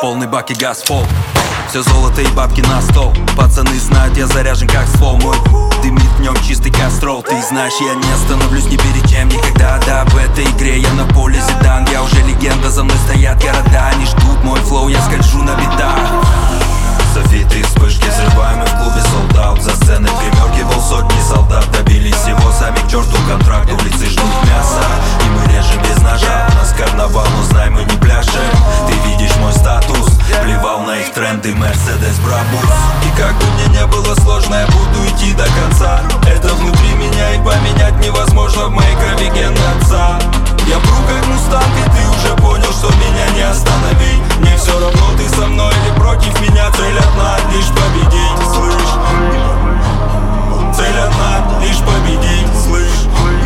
полный бак и газ фол. Все золото и бабки на стол. Пацаны знают, я заряжен как ствол мой. Дымит в нем чистый кастрол. Ты знаешь, я не остановлюсь ни перед чем никогда. Да, в этой игре я на поле Зидан. Я уже легенда, за мной стоят города. Они ждут мой флоу, я скольжу на битах. Софиты и вспышки взрываем и в клубе солдат. За сценой гримерки полсотни солдат. Добились всего, сами к черту контракт. Улицы ждут мяса, и мы режем без ножа. У нас карнавал, но знай, мы не пляшем. Ты видишь мой статус, плевал на их тренды, Мерседес Брабус. И как бы мне не было сложно, я буду идти до конца. Это внутри меня, и поменять невозможно. В моей крови гены отца. Я пру как мустанг, и ты уже понял, что меня не остановить. Мне все равно, ты со мной или против меня. Цель одна, лишь победить, слышь. Цель одна, лишь победить, слышь.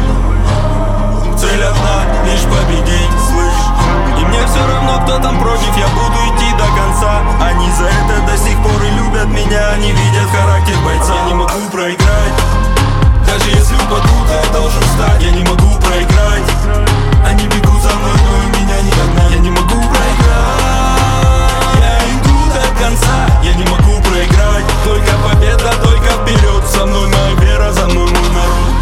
Цель одна, лишь победить, слышь. И мне все равно, кто там против, я буду идти до конца. Они за это до сих пор и любят меня. Они видят характер бойца. Я не могу проиграть, даже если упаду, то я должен встать. Я не могу проиграть. Они бегут за мной, но и меня не догнать. Я не могу проиграть. Я иду до конца. Я не могу проиграть. Только победа, только вперед. Со мной моя вера, за мной мой народ.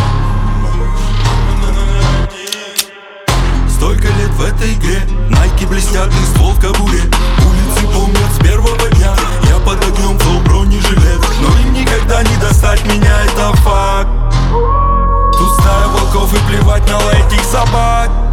Столько лет в этой игре, найки блестят и ствол в кобуре. Улицы помнят с первого дня. Я под огнем, флоу бронежилет. Но им никогда не достать меня, это факт. Тут стая волков и плевать на этих собак.